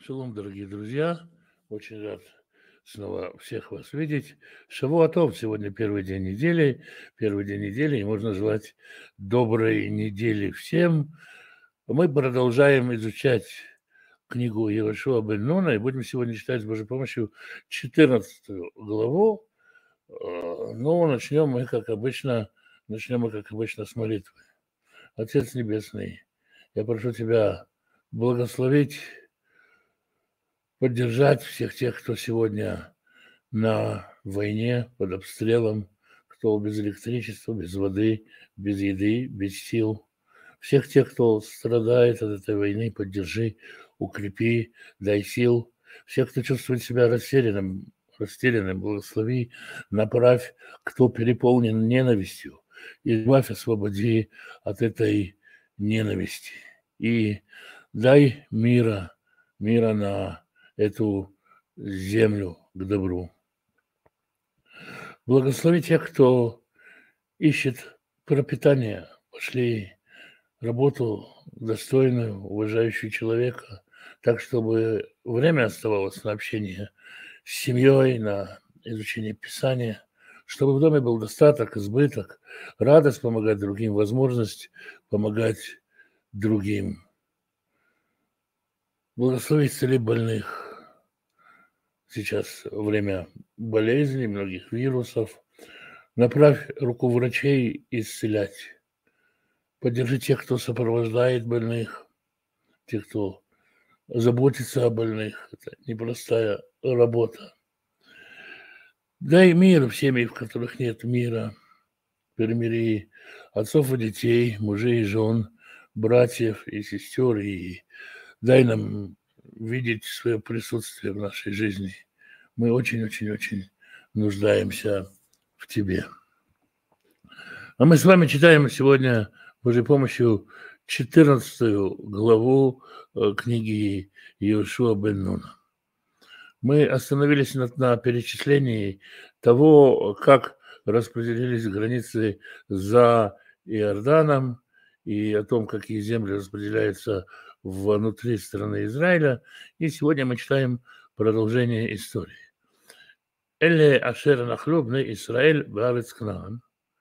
Шалом, дорогие друзья. Очень рад снова всех вас видеть. Шавуа Тов. Сегодня первый день недели. Первый день недели, и можно желать доброй недели всем. Мы продолжаем изучать книгу Йеошуа бен Нуна, и будем сегодня читать с Божьей помощью 14 главу. Но начнем мы, как обычно, с молитвы. Отец Небесный, я прошу Тебя благословить, поддержать всех тех, кто сегодня на войне, под обстрелом, кто без электричества, без воды, без еды, без сил. Всех тех, кто страдает от этой войны, поддержи, укрепи, дай сил. Всех, кто чувствует себя растерянным, благослови, направь, кто переполнен ненавистью, избавь, освободи от этой ненависти. И дай мира на эту землю к добру. Благослови тех, кто ищет пропитание, пошли работу достойную, уважающую человека, так, чтобы время оставалось на общение с семьей, на изучение Писания, чтобы в доме был достаток, избыток, радость помогать другим, возможность помогать другим. Благослови, исцели больных. Сейчас время болезней, многих вирусов. Направь руку врачей исцелять. Поддержи тех, кто сопровождает больных, тех, кто заботится о больных. Это непростая работа. Дай мир в семьях, в которых нет мира. Примири отцов и детей, мужей и жен, братьев и сестер. И дай нам видеть свое присутствие в нашей жизни. Мы очень-очень-очень нуждаемся в Тебе. А мы с вами читаем сегодня, Божьей помощью, 14 главу книги Йеошуа бен Нуна. Мы остановились на перечислении того, как распределились границы за Иорданом и о том, какие земли распределяются внутри страны Израиля. И сегодня мы читаем продолжение истории. Эле ашер нахлу бней Исраэль баарец Кнаан.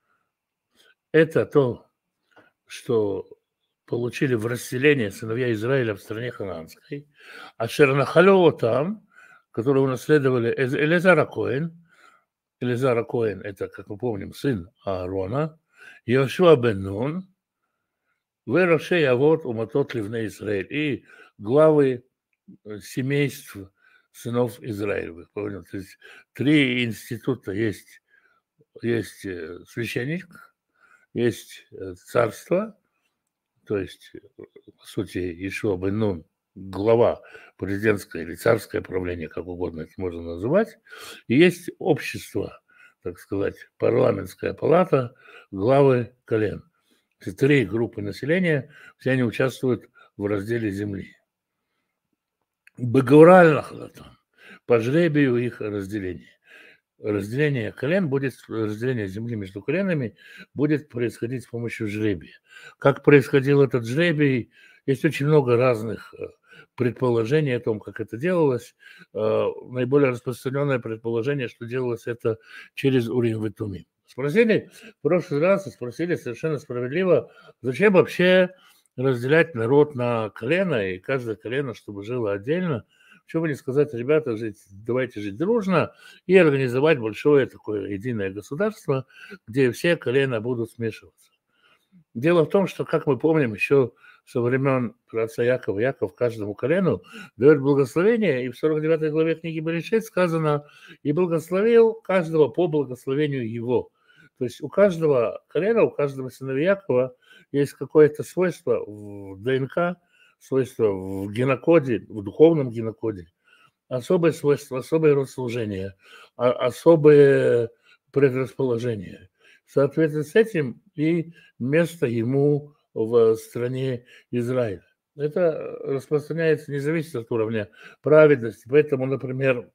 Это то, что получили в расселение сыновья Израиля в стране ханаанской. Ашер нахалу там, которые унаследовали Элезар ха-Коэн. Элезар ха-Коэн – это, как мы помним, сын Аарона. Йеошуа бен Нун. Верошей авот уматот ливней Израиль. И главы семейств сынов Израилевых. То есть 3 института есть. Есть священник, есть царство, то есть, по сути, Йеошуа бен Нун, глава, президентское или царское правление, как угодно это можно называть, и есть общество, так сказать, парламентская палата, главы колен. Это 3 группы населения, все они участвуют в разделе земли. Бегуральных по жребию их разделения. Разделение колен будет, разделение земли между коленами будет происходить с помощью жребия. Как происходил этот жребий, есть очень много разных предположений о том, как это делалось. Наиболее распространенное предположение, что делалось это через Урим и Тумим. Спросили в прошлый раз, спросили совершенно справедливо, зачем вообще разделять народ на колено, и каждое колено, чтобы жило отдельно. Почему бы не сказать, ребята, давайте жить дружно и организовать большое такое единое государство, где все колена будут смешиваться. Дело в том, что, как мы помним, еще со времен праотца Якова, Яков каждому колену дает благословение, и в 49 главе книги Берешит сказано, и благословил каждого по благословению его. То есть у каждого колена, у каждого сыновья Якова есть какое-то свойство в ДНК, свойство в генокоде, в духовном генокоде, особое свойство, особое род служения, особое предрасположение. В соответствии с этим и место ему в стране Израиля. Это распространяется, не зависит от уровня праведности. Поэтому, например,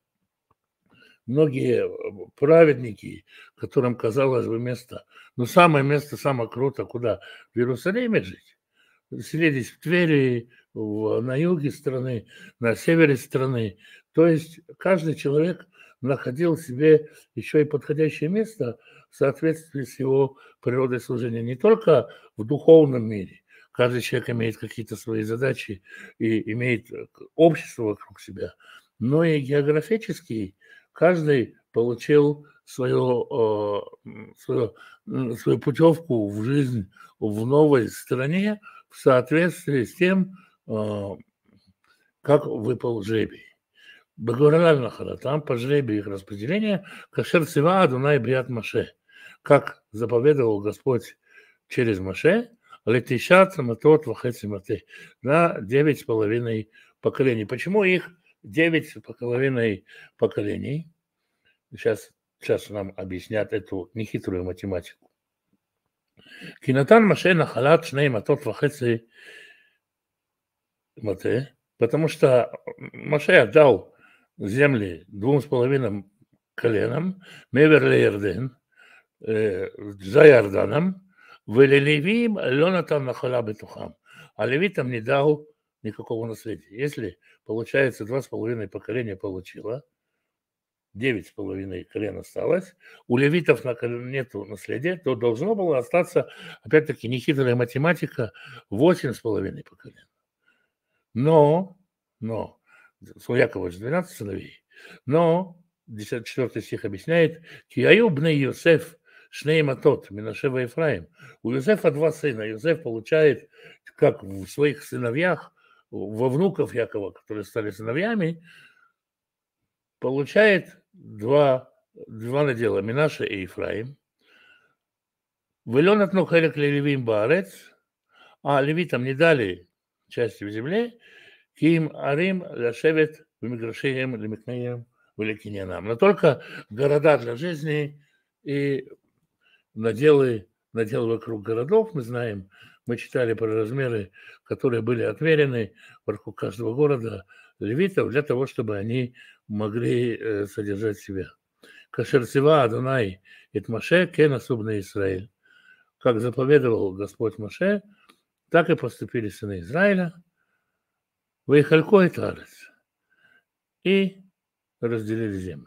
многие праведники, которым казалось бы место, самое место, самое круто, куда? В Иерусалиме жить. селились в Твери, на юге страны, на севере страны. То есть каждый человек находил себе еще и подходящее место в соответствии с его природой служения. Не только в духовном мире. Каждый человек имеет какие-то свои задачи и имеет общество вокруг себя, но и географически каждый получил свою путевку в жизнь в новой стране в соответствии с тем, как выпал жребий. Бегораль там по жребию их распределения, кашер цива Адунай биат Маше, как заповедовал Господь через Маше, летишат матот вахеци мате, на 9,5 поколений. Почему их 9,5 поколений? Сейчас нам объяснят эту нехитрую математику. Кинатан Маше нахалат шней матот вахеци мате, потому что Маше отдал земли 2,5 коленам, мевер ле-Ярден, за Иорданом, велелевим лёнатан нахала бетухам, а левитам не дал никакого наследия. Если, получается, 2,5 поколения получило, 9,5 колен осталось, у левитов нету наследия, то должно было остаться, опять-таки, нехитрая математика, 8,5 поколен. Но, у Якова же 12 сыновей, но, 14 стих объясняет, «Кияю бней Йосеф шней матот, Минаше ва Ефраим». У Йосефа 2 сына. Йосеф получает, как в своих сыновьях, во внуков Якова, которые стали сыновьями, получает два надела, Минаше и Ефраим. «Велён отну хелек левим баарец», а левитам не дали части в земле, Ким Арим Ляшевет Вимиграшеем Лемикнеем Великинянам. Но только города для жизни и наделы вокруг городов, мы знаем, мы читали про размеры, которые были отмерены вокруг каждого города левитов для того, чтобы они могли содержать себя. Кашерцева Адонай ит Маше кен особный Израиль. Как заповедовал Господь Маше, так и поступили сыны Израиля. Выехалько и тарец. И разделили землю.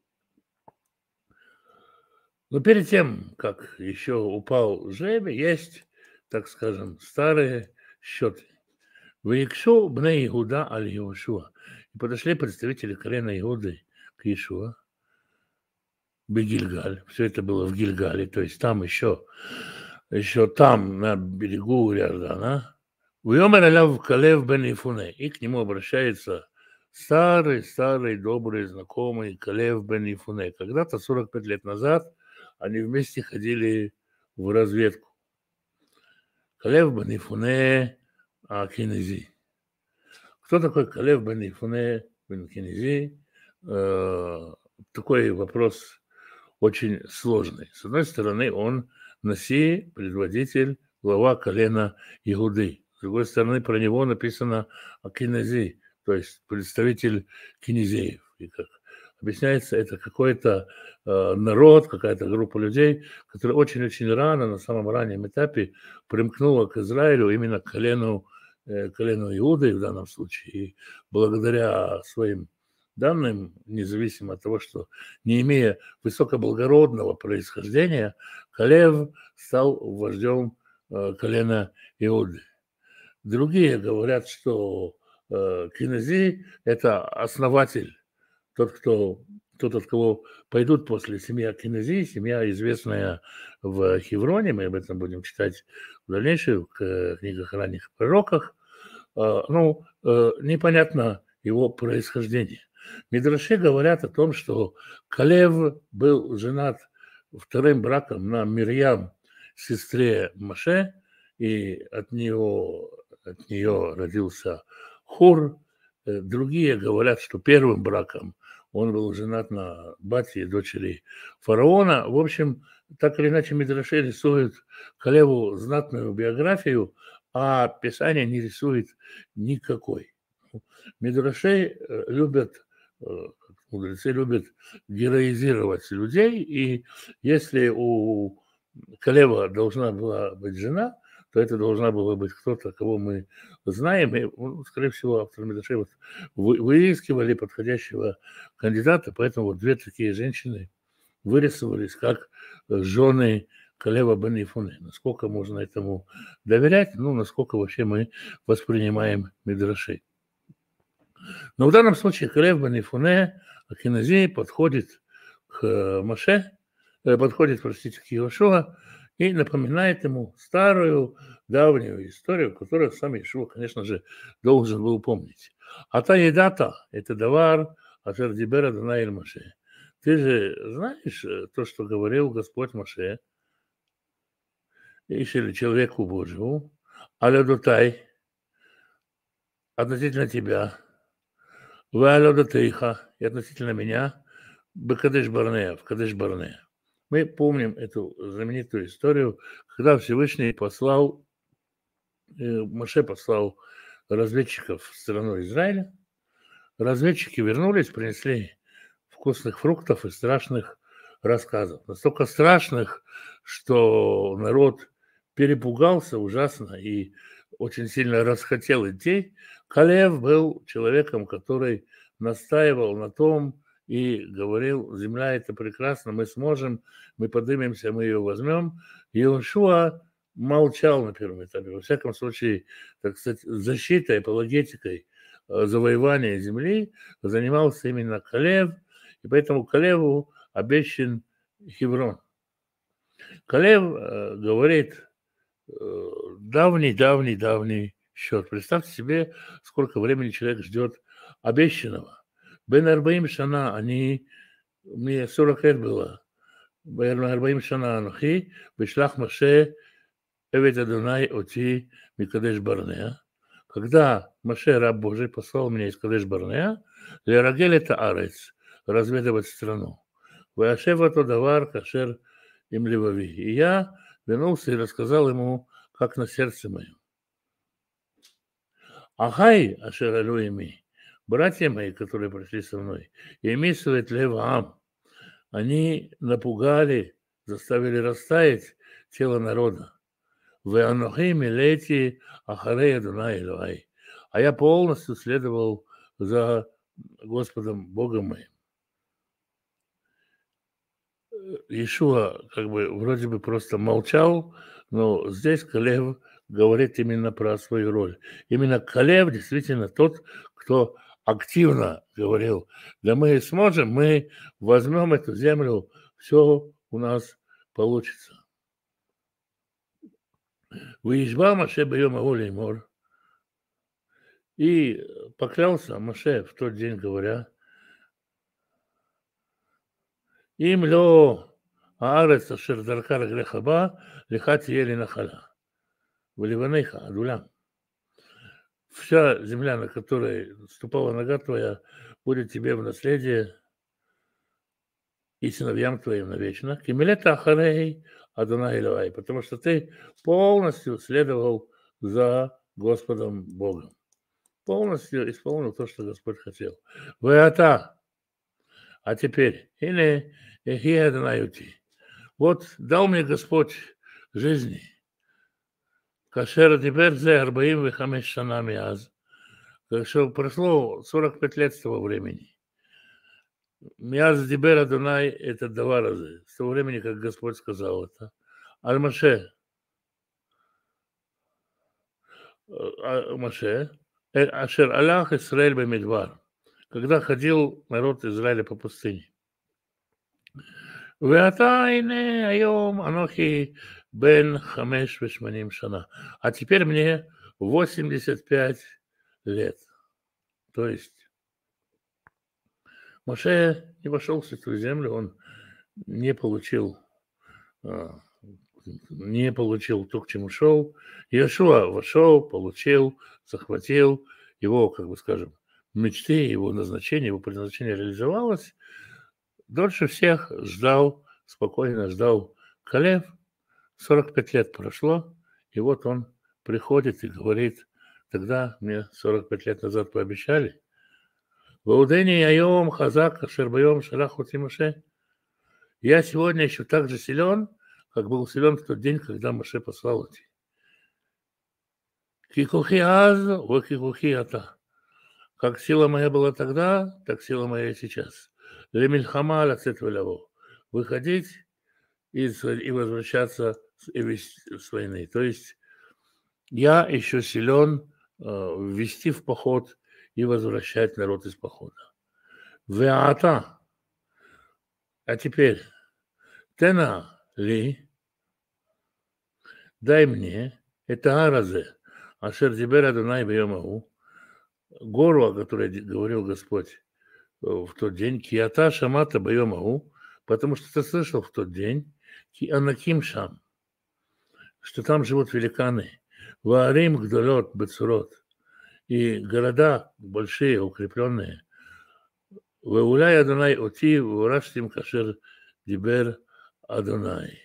Но перед тем, как еще упал жребий, есть, так скажем, старые счеты. Выекшу бне Иуда аль Иошуа. И подошли представители колена Иуды к Иешуа. Бегильгаль. Все это было в Гильгале, то есть там еще там, на берегу Иордана. Уйомер аляв Калев бен Ифуне. И к нему обращается старый, добрый, знакомый Калев бен Ифуне. Когда-то, 45 лет назад, они вместе ходили в разведку. Калев бен Ифуне Кинези. Кто такой Калев бен Ифуне бен Кинези? Такой вопрос очень сложный. С одной стороны, он Наси, предводитель, глава колена Иуды. С другой стороны, про него написано Кинези, то есть представитель кинезеев. И как объясняется, это какой-то народ, какая-то группа людей, которая очень-очень рано, на самом раннем этапе, примкнула к Израилю, именно к колену Иуды в данном случае. И благодаря своим данным, независимо от того, что не имея высокоблагородного происхождения, Калев стал вождем колена Иуды. Другие говорят, что Кинези – это основатель, тот, от кого пойдут после семья Кинези, семья, известная в Хевроне, мы об этом будем читать в дальнейших книгах о ранних пророках. Непонятно его происхождение. Мидраши говорят о том, что Калев был женат вторым браком на Мирьям, сестре Маше, и от нее родился Хур. Другие говорят, что первым браком он был женат на Бате, дочери фараона. В общем, так или иначе, Мидраши рисует Калеву знатную биографию, а Писание не рисует никакой. Мидраши мудрецы любят героизировать людей, и если у Калева должна была быть жена, то это должна была быть кто-то, кого мы знаем. И, скорее всего, авторы Мидрашей вот выискивали подходящего кандидата, поэтому вот две такие женщины вырисовались как жены Калева бен Ефуне. Насколько можно этому доверять, насколько вообще мы воспринимаем Мидрашей. Но в данном случае Калев бен Ефуне, Акинази, подходит к Моше, подходит, простите, к Иошуа и напоминает ему старую, давнюю историю, которую сам Иешуа, конечно же, должен был помнить. А та едата – это давар, ашер дибер Адонай эль Моше. Ты же знаешь то, что говорил Господь Моше, или человеку Божьему, алядотай, относительно тебя, валядотейха, и относительно меня, бекадеш Барнея, в Кадеш Барнея. Мы помним эту знаменитую историю, когда Всевышний послал, Моше послал разведчиков в страну Израиля. Разведчики вернулись, принесли вкусных фруктов и страшных рассказов. Настолько страшных, что народ перепугался ужасно и очень сильно расхотел идти. Калев был человеком, который настаивал на том и говорил: земля это прекрасно, мы сможем, мы поднимемся, мы ее возьмем. Иошуа молчал на первом этапе. Во всяком случае, так сказать, защитой, апологетикой завоевания земли занимался именно Калев, и поэтому Калеву обещан Хеврон. Калев говорит давний счет. Представьте себе, сколько времени человек ждет обещанного. Бен Арбаим Шана, мне 40 лет было. Бен Арбаим Шана Анухи, Бешлах Моше, Эвет Адонай Оти Микадеш Барнея. Когда Моше, раб Божий, послал меня из Кадеш Барнея, Лерагель это Арец, разведывать страну. Ваяшева то давар кашер им левави. И я вернулся и рассказал ему, как на сердце моем. Ахай, ашер алюими, братья мои, которые пришли со мной, емисует леваам, они напугали, заставили растаять тело народа. Веанохи милети ахарей Адонай Элохай. А я полностью следовал за Господом Богом моим. Иешуа вроде бы просто молчал, но здесь Калев говорит именно про свою роль. Именно Калев действительно тот, кто активно говорил: да мы сможем, мы возьмем эту землю, все у нас получится. Выезжал Моше бьем Аголи Мор. И поклялся Моше в тот день, говоря: им ло аарец ашер дарка раглеха ба, леха тие линахала. Валиванейха адулям. Вся земля, на которой ступала нога твоя, будет тебе в наследие и сыновьям твоим навечно. Кимилета ахарей Адонай Элохай, потому что ты полностью следовал за Господом Богом. Полностью исполнил то, что Господь хотел. Веата. А теперь, или Эхия Адонаюти. Вот дал мне Господь жизни. Кашер теперь зе арбаим вехамеш шана миаз. Что прошло 45 лет с того времени. Миаз дибер Адонай это даваразы. С того времени, как Господь сказал это. Аль-Моше. Моше. Ашер Аллах Исраэль бемидвар. Когда ходил народ Израиля по пустыне. Веата ине айом анохи бен хамеш вешманим шана. А теперь мне 85 лет. То есть Моше не вошел в Святую Землю, он не получил то, к чему шел. Иешуа вошел, получил, захватил, его, мечты, его назначение, его предназначение реализовалось. Дольше всех спокойно ждал Калев. 45 лет прошло, и вот он приходит и говорит: тогда мне 45 лет назад пообещали. Ваудени айом хазак ашербайом шалахути Моше. Я сегодня еще так же силен, как был силен в тот день, когда Моше послал идти. Кикухи аз, во кикухи ата. Как сила моя была тогда, так сила моя и сейчас. Лемильхама лацет валяву. Выходить и возвращаться с войны. То есть я еще силен ввести в поход и возвращать народ из похода. Веата. А теперь тена ли, дай мне, это аразе, ашер дибер Адонай бьемаху, гору, о которой говорил Господь в тот день, киата шамата бьемаху, потому что ты слышал в тот день, ки анаким шам, что там живут великаны, ваарим гдолот бецурот, и города большие, укрепленные, веуляй Адонай оти, вураштим кашер дибер Адонай.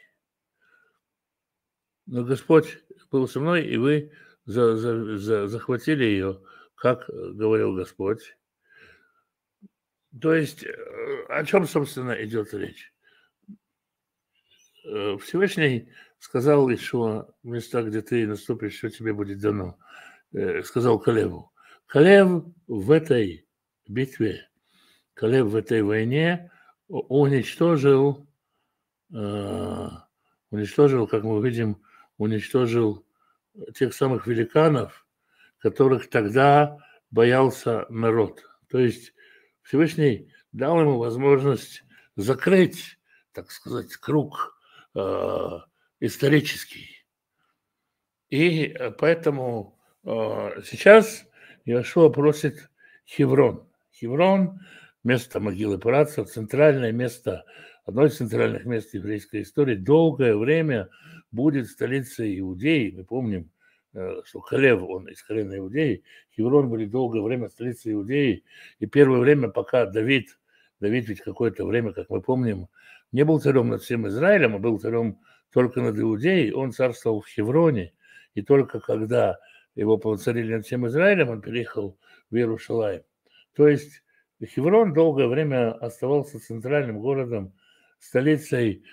Но Господь был со мной, и вы захватили ее, как говорил Господь. То есть о чем, собственно, идет речь? Всевышний сказал Ишуа, в местах, где ты наступишь, все тебе будет дано. Сказал Калеву. Калев в этой битве, Калев в этой войне уничтожил, как мы видим, уничтожил тех самых великанов, которых тогда боялся народ. То есть Всевышний дал ему возможность закрыть, так сказать, круг исторический. И поэтому сейчас Иошуа просит Хеврон. Хеврон – место могилы працев, центральное место, одно из центральных мест еврейской истории, долгое время будет столицей Иудеи. Мы помним, что Калев, он из колена Иудеи, Хеврон были долгое время столицей Иудеи, и первое время, пока Давид ведь какое-то время, как мы помним, не был царем над всем Израилем, а был царем только над Иудеей, он царствовал в Хевроне, и только когда его повоцарили над всем Израилем, он переехал в Иерусалим. То есть Хеврон долгое время оставался центральным городом, столицей.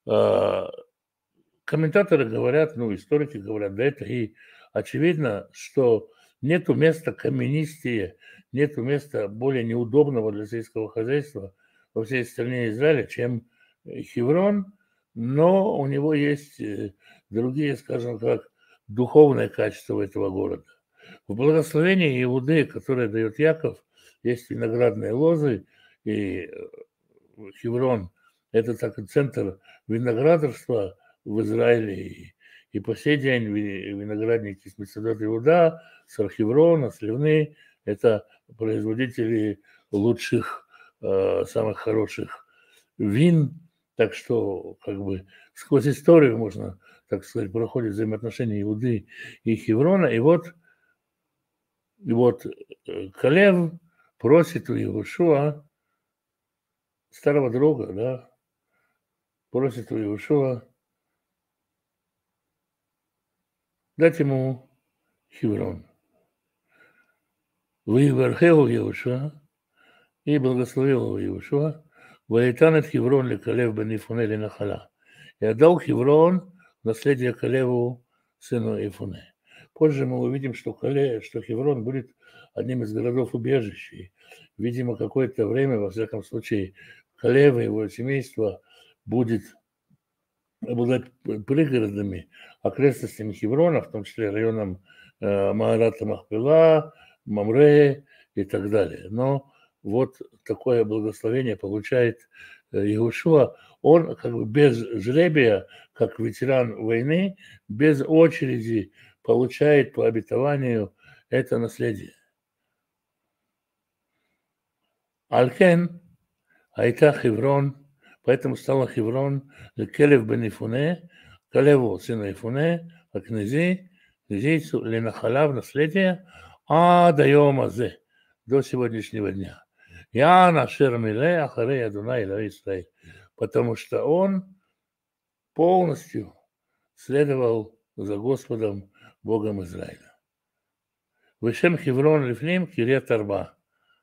Комментаторы говорят, историки говорят, да это и очевидно, что нету места каменистее, нету места более неудобного для сельского хозяйства во всей стране Израиля, чем Хеврон, но у него есть другие, скажем так, духовные качества этого города. В благословении Иуды, которое дает Яков, есть виноградные лозы, и Хеврон – это так и центр виноградарства в Израиле. И по сей день виноградники с Мецедот Иуда, с Археврона, Сливны – это производители лучших, самых хороших вин. Так что сквозь историю можно, так сказать, проходит взаимоотношения Иуды и Хеврона. И вот Калев просит у Иошуа, старого друга, да, просит у Иошуа дать ему Хеврон. Ваивархеу Иошуа, и благословил его Иошуа, ваитанет Хеврон ли Калев бен Ифуне ли Нахала, и отдал Хеврон наследие Калеву, сыну Ифуне. Позже мы увидим, что Хеврон будет одним из городов убежища. Видимо, какое-то время, во всяком случае, Калев и его семейство будет обладать пригородами, окрестностями Хеврона, в том числе районом Маарата Махпела, Мамре и так далее. Но вот такое благословение получает Иошуа. Он без жребия, как ветеран войны, без очереди получает по обетованию это наследие. Алькен, Айта Хеврон, поэтому стала Хеврон Келев бен Ифуне, Калеву, сына Ифуне, а князейцу Ленахала в наследие, даем азе, до сегодняшнего дня. Я нашер миле ахарей Адонай Элокей Исраэль, потому что он полностью следовал за Господом Богом Израиля. Вешем Хеврон лифним Кирьят Арба.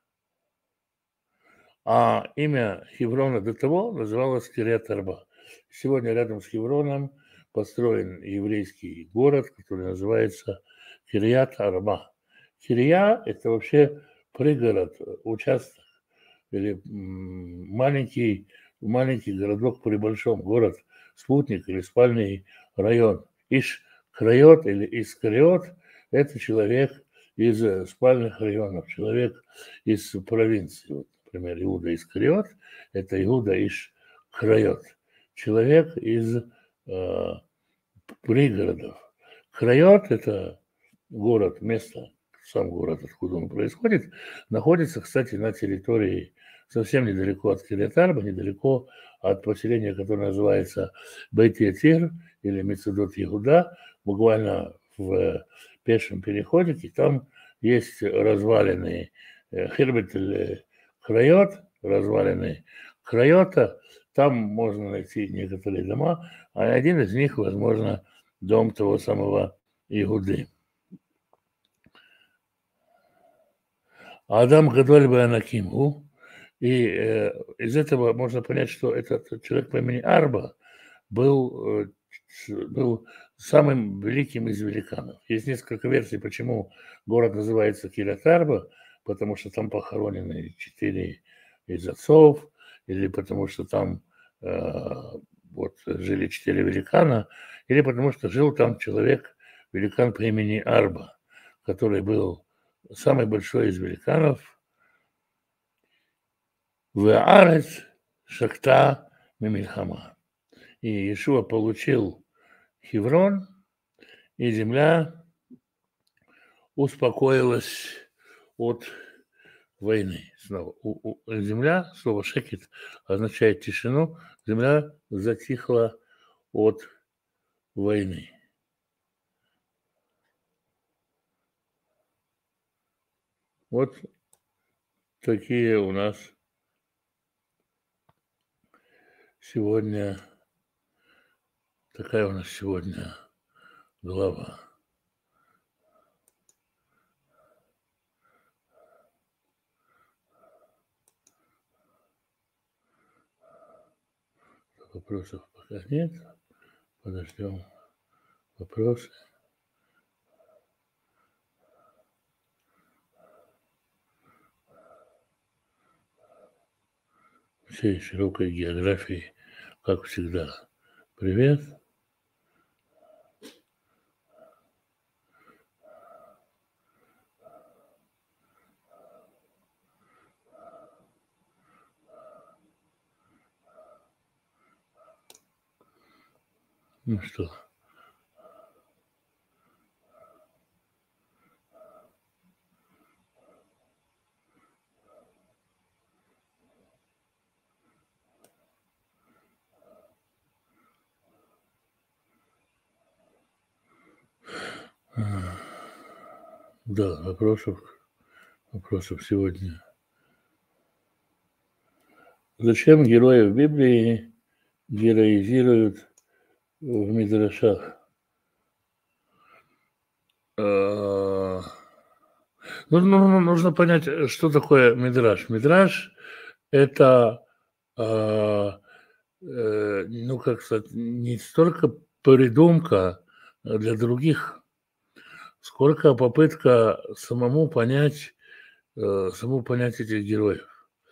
А имя Хеврона до того называлось Кирьят Арба. Сегодня рядом с Хевроном построен еврейский город, который называется Кирьят Арба. Кирья – это вообще пригород, участок или маленький городок при большом, город, спутник или спальный район. Иш-Крайот или Искариот – это человек из спальных районов, человек из провинции. Вот, например, Иуда Искариот – это Иуда Иш-Крайот, человек из пригородов. Крайот – это город, место, сам город, откуда он происходит, находится, кстати, на территории совсем недалеко от Кирьят-Арба, недалеко от поселения, которое называется Бейт-Ятир или Мецедот Иуда, буквально в пешем переходе, и там есть развалины Хирбет Крайот, развалины Крайота, там можно найти некоторые дома, а один из них, возможно, дом того самого Иуды. Адам Гадоль Беанакиму. И из этого можно понять, что этот человек по имени Арба был самым великим из великанов. Есть несколько версий, почему город называется Кирьят-Арба, потому что там похоронены 4 из отцов, или потому что там вот жили 4 великана, или потому что жил там человек, великан по имени Арба, который был самый большой из великанов. Веарец шахта мимильхама. И Иешуа получил Хеврон, и земля успокоилась от войны. Снова. Земля, слово шекет означает тишину, земля затихла от войны. Вот такие у нас сегодня, такая у нас сегодня глава. Вопросов пока нет. Подождем вопросы. Всей широкой географии, как всегда. Привет. Ну что? Да, вопросов сегодня. Зачем герои в Библии героизируют в мидрашах? Нужно понять, что такое мидраш. Мидраш – это, ну, как сказать, не столько придумка для других, сколько попытка самому понять этих героев.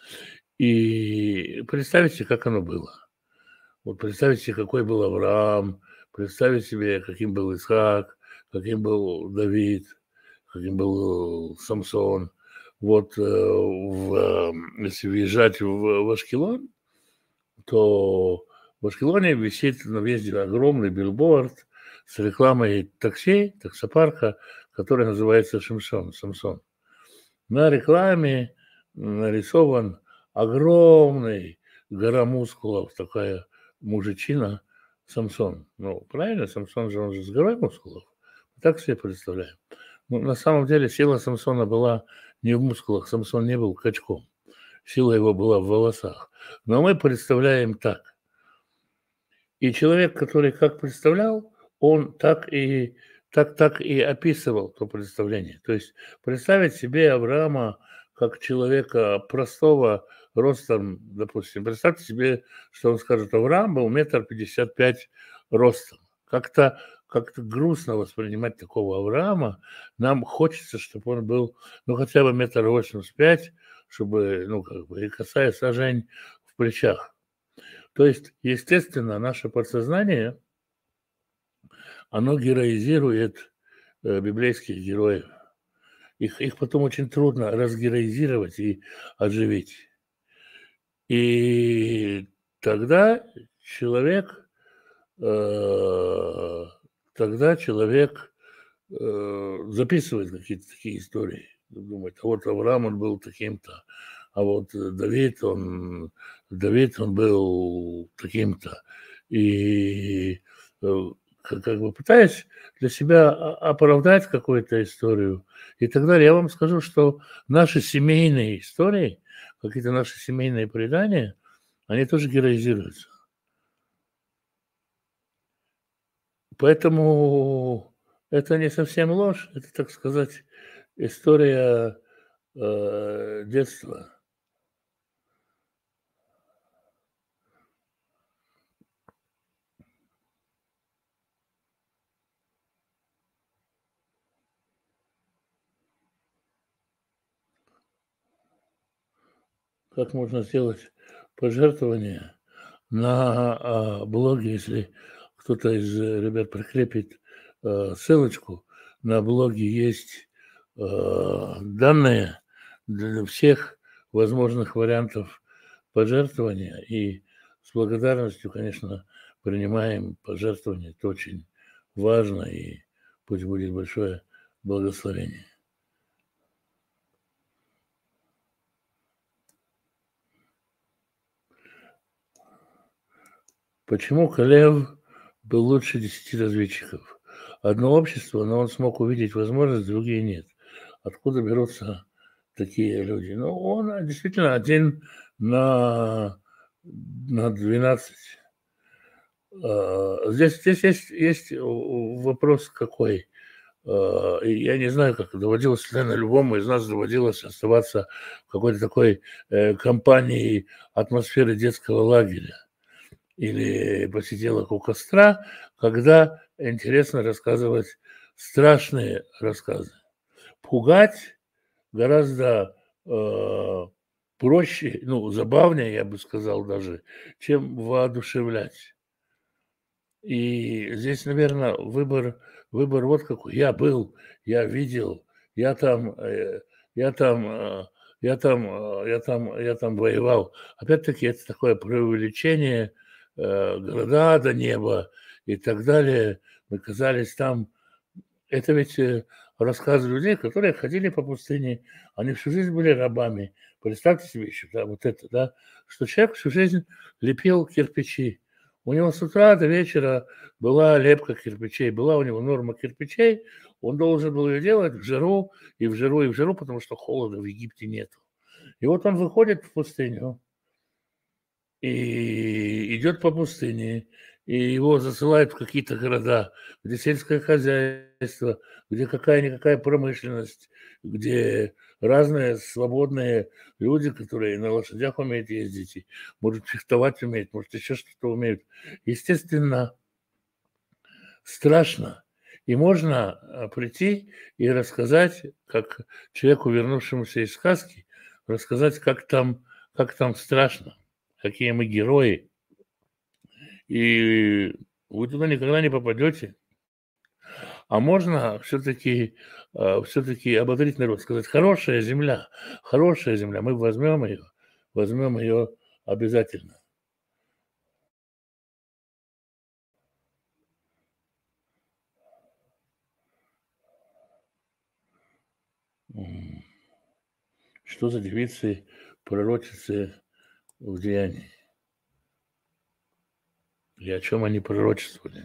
И представить себе, как оно было. Вот представить себе, какой был Авраам, представить себе, каким был Исаак, каким был Давид, каким был Самсон. Вот если въезжать в Ашкелон, то в Ашкелоне висит на въезде огромный билборд с рекламой такси, таксопарка, который называется Самсон. На рекламе нарисован огромный гора мускулов, такая мужичина Самсон. Ну, правильно, Самсон же, он же с горой мускулов. Так себе представляем. Но на самом деле сила Самсона была не в мускулах, Самсон не был качком. Сила его была в волосах. Но мы представляем так. И человек, который как представлял, он так и описывал то представление. То есть представить себе Авраама как человека простого ростом, допустим, представьте себе, что он скажет, Авраам был 1,55 м ростом. Как-то как-то грустно воспринимать такого Авраама. Нам хочется, чтобы он был, ну, хотя бы 1,85 м, чтобы, ну, как бы, и косая сажень в плечах. То есть, естественно, наше подсознание, оно героизирует библейских героев. Их потом очень трудно разгероизировать и оживить. И тогда человек, э, тогда человек записывает какие-то такие истории. Думает, а вот Авраам, он был таким-то, а вот Давид, он был таким-то. И как бы пытаясь для себя оправдать какую-то историю и так далее. Я вам скажу, что наши семейные истории, какие-то наши семейные предания, они тоже героизируются. Поэтому это не совсем ложь, это, так сказать, история детства. Как можно сделать пожертвование на блоге, если кто-то из ребят прикрепит ссылочку, на блоге есть данные для всех возможных вариантов пожертвования. И с благодарностью, конечно, принимаем пожертвования. Это очень важно, и пусть будет большое благословение. Почему Калев был лучше 10 разведчиков? Одно общество, но он смог увидеть возможность, другие нет. Откуда берутся такие люди? Ну, он действительно один на 12. Здесь есть вопрос какой. И я не знаю, как доводилось, наверное, любому из нас доводилось оставаться в какой-то такой компании атмосферы детского лагеря или посиделок у костра, когда интересно рассказывать страшные рассказы. Пугать гораздо проще, ну, забавнее, я бы сказал даже, чем воодушевлять. И здесь, наверное, выбор вот какой. Я был, я видел, я там, я там, я там воевал. Опять-таки, это такое преувеличение города до неба и так далее. Мы казались там. Это ведь рассказы людей, которые ходили по пустыне, они всю жизнь были рабами. Представьте себе еще, да, вот это, да, что человек всю жизнь лепил кирпичи. У него с утра до вечера была лепка кирпичей, была у него норма кирпичей, он должен был ее делать в жару, и в жару, и в жару, потому что холода в Египте нет. И вот он выходит в пустыню, и идет по пустыне, и его засылают в какие-то города, где сельское хозяйство, где какая-никакая промышленность, где разные свободные люди, которые на лошадях умеют ездить, и, может, фехтовать умеют, может, еще что-то умеют. Естественно, страшно. И можно прийти и рассказать, как человеку, вернувшемуся из сказки, рассказать, как там страшно, какие мы герои, и вы туда никогда не попадете. А можно все-таки ободрить народ, сказать, хорошая земля, мы возьмем ее обязательно. М. Что за девицы пророчицы в Деянии? И о чем они пророчествовали?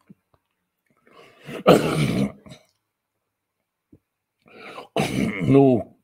Ну,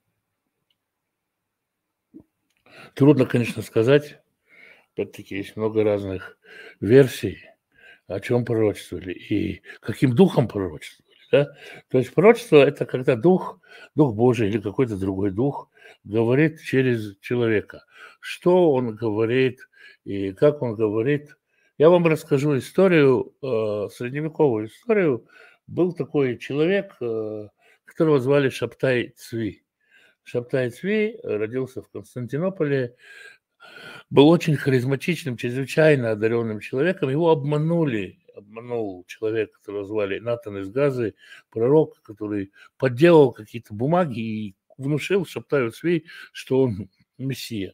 трудно, конечно, сказать. Опять-таки, есть много разных версий, о чем пророчествовали и каким духом пророчествовали. Да? То есть пророчество – это когда дух Божий или какой-то другой дух говорит через человека. Что он говорит и как он говорит, Я вам расскажу историю, средневековую историю. Был такой человек, которого звали Шабтай Цви. Шабтай Цви родился в Константинополе, был очень харизматичным, чрезвычайно одаренным человеком. Его обманул человек, которого звали Натан из Газы, пророк, который подделал какие-то бумаги и внушил Шабтаю Цви, что он мессия.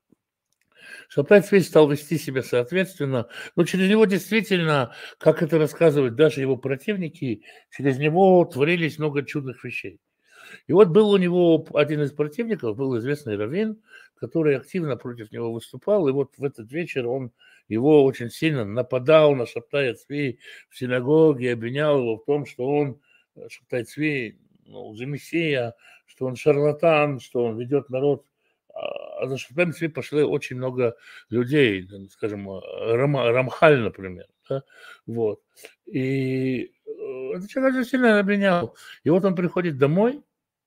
Шабтай Цви стал вести себя соответственно, но через него действительно, как это рассказывают даже его противники, через него творились много чудных вещей. И вот был у него один из противников, был известный раввин, который активно против него выступал, и вот в этот вечер он его очень сильно нападал на Шабтая Цви в синагоге, обвинял его в том, что он, Шабтай Цви, ну, уже мессия, что он шарлатан, что он ведет народ. За Шабтаем Цви пошли очень много людей, скажем, Рамхаль, например. Да? Вот. И этот человек очень сильно обвинял. И вот он приходит домой,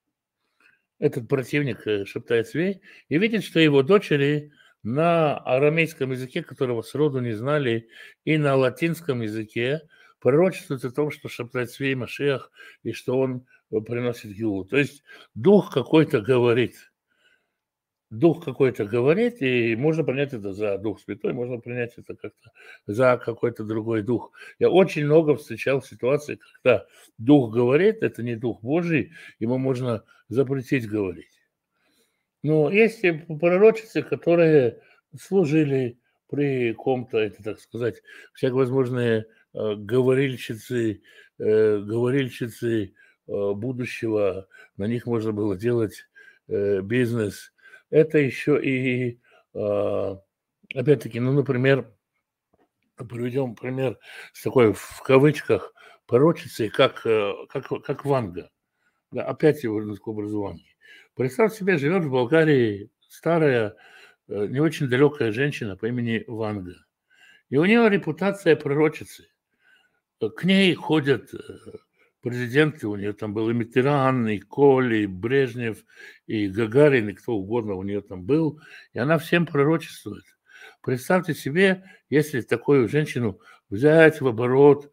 этот противник шептает Свей и видит, что его дочери на арамейском языке, которого сроду не знали, и на латинском языке пророчествуют о том, что шептает Свей Машиах, и что он приносит Гилу. То есть дух какой-то говорит. Дух какой-то говорит, и можно принять это за Дух Святой, можно принять это как-то за какой-то другой дух. Я очень много встречал ситуаций, когда Дух говорит, это не Дух Божий, ему можно запретить говорить. Но есть и пророчицы, которые служили при ком-то, это, так сказать, всевозможные говорильщицы, говорильщицы будущего, на них можно было делать бизнес. Это еще и, опять-таки, ну, например, приведем пример с такой, в кавычках, пророчицей, как Ванга. Да, опять я вернусь к образу Ванги. Представь себе, живет в Болгарии старая, не очень далекая женщина по имени Ванга. И у нее репутация пророчицы. К ней ходят президенты, у нее там был и Миттеран, и Коль, и Брежнев, и Гагарин, и кто угодно у нее там был. И она всем пророчествует. Представьте себе, если такую женщину взять в оборот,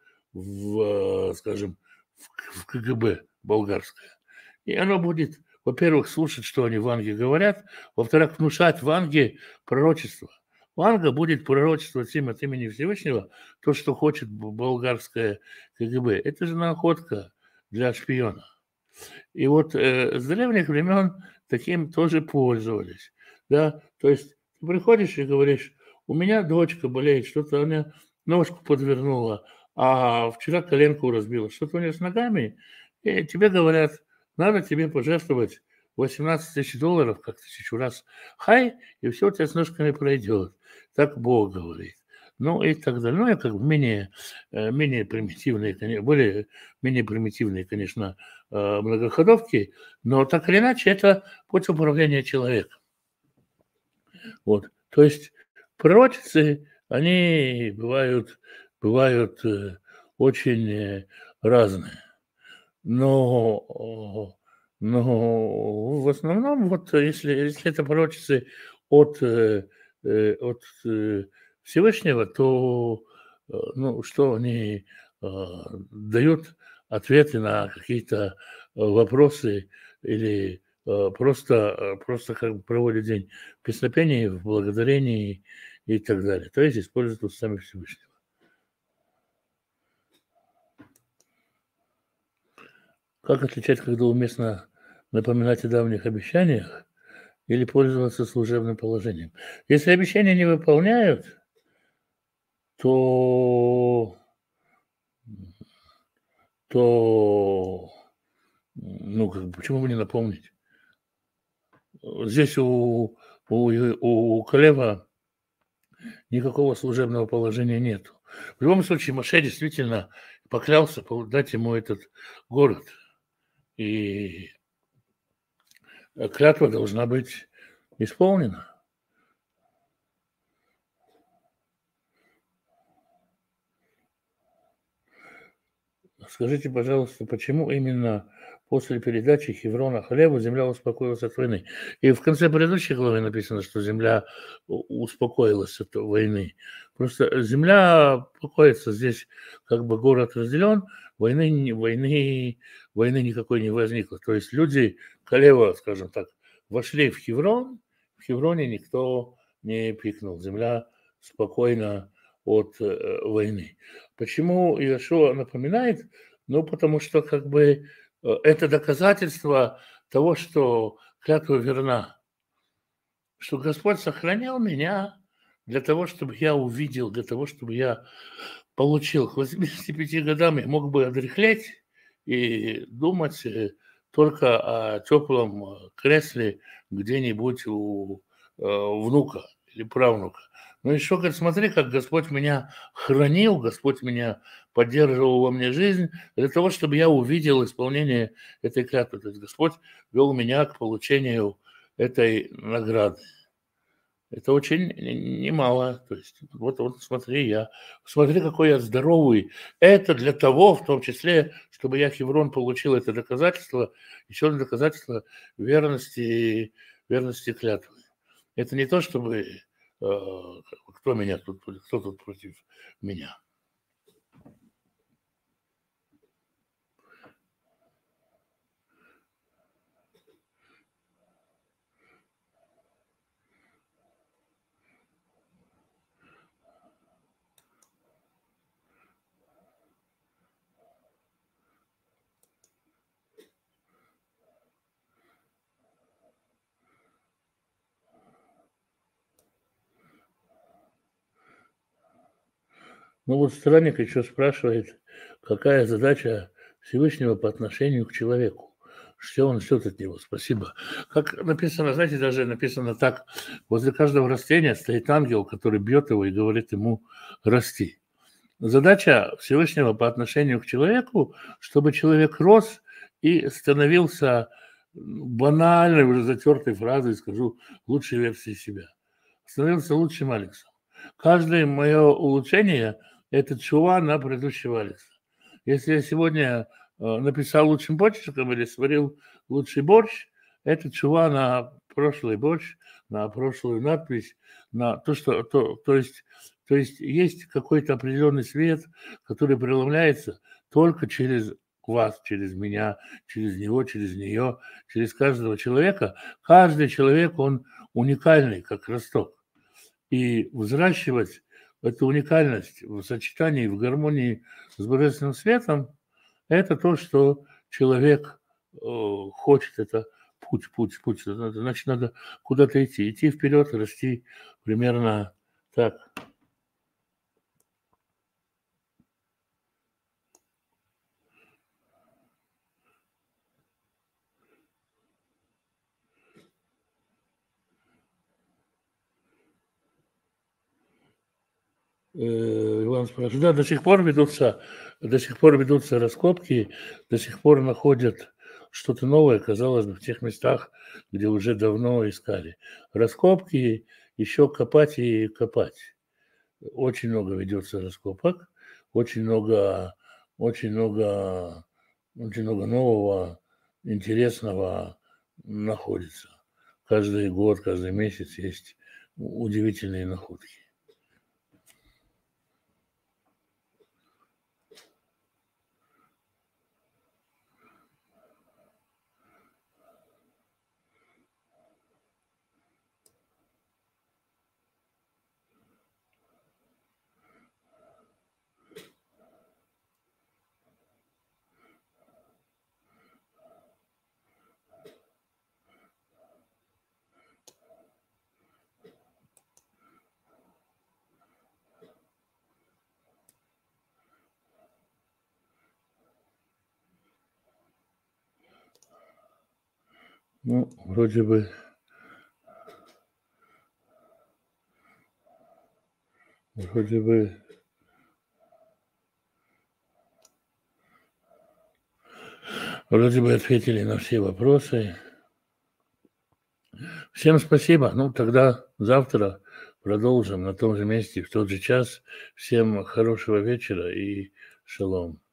скажем, в КГБ болгарское. И оно будет, во-первых, слушать, что они Ванге говорят, во-вторых, внушать Ванге пророчество. Ванга будет пророчествовать им от имени Всевышнего то, что хочет болгарское КГБ. Это же находка для шпиона. И вот с древних времен таким тоже пользовались. Да? То есть ты приходишь и говоришь, у меня дочка болеет, что-то она ножку подвернула, а вчера коленку разбила, что-то у нее с ногами, и тебе говорят, надо тебе пожертвовать 18 тысяч долларов, как 1000 раз, хай, и все у тебя с ножками пройдет. Так Бог говорит. Ну и так далее. Ну, я как бы менее примитивные, менее примитивные, конечно, многоходовки, но так или иначе это путь управления человеком. Вот. То есть пророчицы, они бывают очень разные. Но в основном, вот если это пророчицы от, от Всевышнего, то ну, что они дают ответы на какие-то вопросы или просто как бы проводят день в песнопении, в благодарении и так далее. То есть используют устами Всевышнего. Как отличать, когда уместно напоминать о давних обещаниях или пользоваться служебным положением? Если обещания не выполняют, то, то ну, как бы, почему бы не напомнить? Здесь у Калева никакого служебного положения нет. В любом случае, Моше действительно поклялся дать ему этот город. И клятва должна быть исполнена. Скажите, пожалуйста, почему именно после передачи Хеврона Халеву земля успокоилась от войны. И в конце предыдущей главы написано, что земля успокоилась от войны. Просто земля успокоится, здесь как бы город разделен, войны никакой не возникло. То есть люди Халева, скажем так, вошли в Хеврон, в Хевроне никто не пикнул. Земля спокойно от войны. Почему Иешуа напоминает? Ну, потому что как бы это доказательство того, что клятва верна, что Господь сохранял меня для того, чтобы я увидел, для того, чтобы я получил. К 85 годам я мог бы одряхлеть и думать только о теплом кресле где-нибудь у внука или правнука. Но еще, говорит, смотри, как Господь меня хранил, Господь меня поддерживал во мне жизнь для того, чтобы я увидел исполнение этой клятвы. То есть Господь вел меня к получению этой награды. Это очень немало. То есть вот смотри, какой я здоровый. Это для того, в том числе, чтобы я Хеврон получил это доказательство, еще одно доказательство верности клятвы. Это не то, чтобы кто тут против меня. Ну вот странник еще спрашивает, какая задача Всевышнего по отношению к человеку. Что он ждет от него? Спасибо. Как написано, знаете, даже написано так, возле каждого растения стоит ангел, который бьет его и говорит ему расти. Задача Всевышнего по отношению к человеку, чтобы человек рос и становился банальной, уже затертой фразой, скажу, лучшей версией себя. Становился лучшим Алексом. Каждое мое улучшение – это чува на предыдущего Алекса. Если я сегодня написал лучшим почерком или сварил лучший борщ, это чува на прошлый борщ, на прошлую надпись, на то, что, то есть какой-то определенный свет, который преломляется только через вас, через меня, через него, через нее, через каждого человека. Каждый человек, он уникальный, как росток. И взращивать эту уникальность в сочетании, в гармонии с божественным светом, это то, что человек хочет, это путь. Значит, надо куда-то идти вперед, расти примерно так. Иван спрашивает, да, до сих пор ведутся раскопки, до сих пор находят что-то новое, казалось бы, в тех местах, где уже давно искали. Раскопки, еще копать и копать. Очень много ведется раскопок, очень много нового, интересного находится. Каждый год, каждый месяц есть удивительные находки. Ну, вроде бы ответили на все вопросы. Всем спасибо. Ну, тогда завтра продолжим на том же месте, в тот же час. Всем хорошего вечера и шалом.